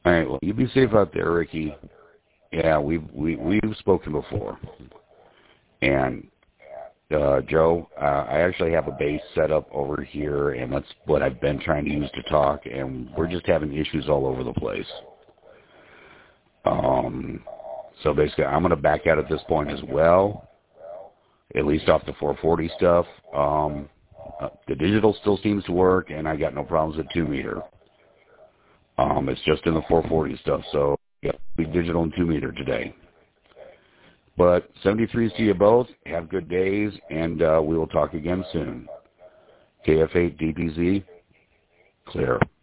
All right. Well, you be safe out there, Ricky. Yeah, we've spoken before, and Joe, I actually have a base set up over here, and that's what I've been trying to use to talk, and we're just having issues all over the place. So basically, I'm going to back out at this point as well, at least off the 440 stuff. The digital still seems to work, and I got no problems with 2 meter. It's just in the 440 stuff, so yeah, be digital and 2 meter today. But 73s to you both. Have good days, and we will talk again soon. KF8 DPZ, clear.